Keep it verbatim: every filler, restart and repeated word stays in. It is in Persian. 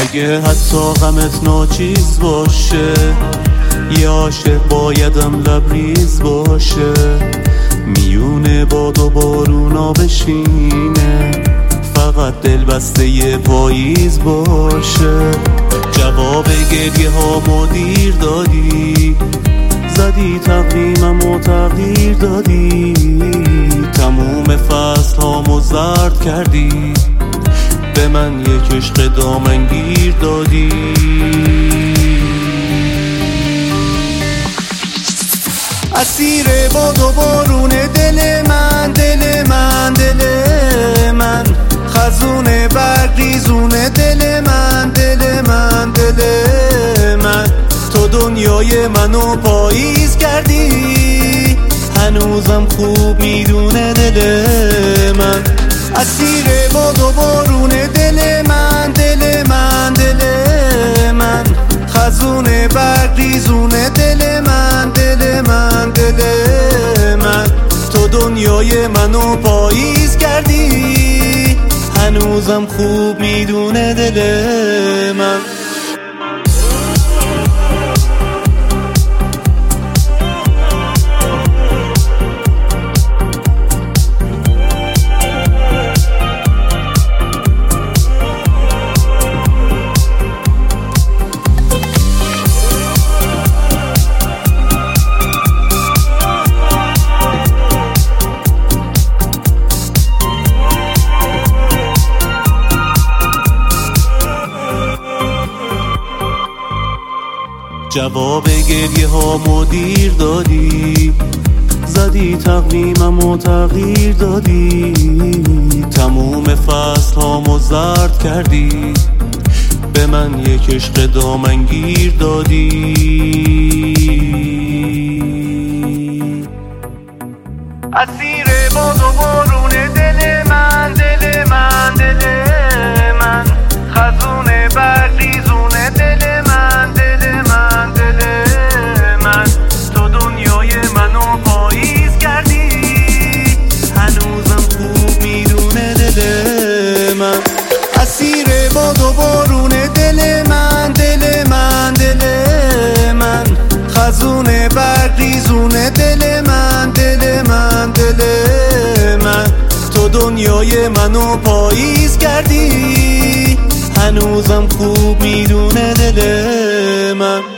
اگه حتی غمت ناچیز باشه، یه عاشق بایدم لبریز باشه، میونه باد و بارونا بشینه، فقط دل بسته یه پاییز باشه. جواب گریه ها دیر دادی، زدی تقویمم و تغییر دادی، تموم فصل هامو زرد کردی، به من یک عشق دامنگیر دادی. اسیر باد و بارون دل من، دل من، دل من، خزون برگ ریزون دل من، دل من، دل من، تو دنیای منو پاییز کردی، هنوزم خوب میدونه دل من. اسیر باد و بارون دل من، دل من، دل من، خزون برگ ریزون دل من، دل من، دل من، تو دنیای منو پاییز کردی، هنوزم خوب میدونه دل من. جواب گریه ها دیر دادی، زدی تقویمم و تغییر دادی، تموم فصل هامو زرد کردی، به من یک عشق دامنگیر دادی. اسیر باد و بارون دل من، دل من، دل من، خزون برگ ریزون دل من، دل من، دل من، تو دنیای منو پاییز کردی، هنوزم خوب میدونه دل من. اسیر باد و بارون دل من، دل من، دل من، خزون برگ ریزون دل من، دل من، دل من، تو دنیای منو پاییز کردی، هنوزم خوب میدونه دل من.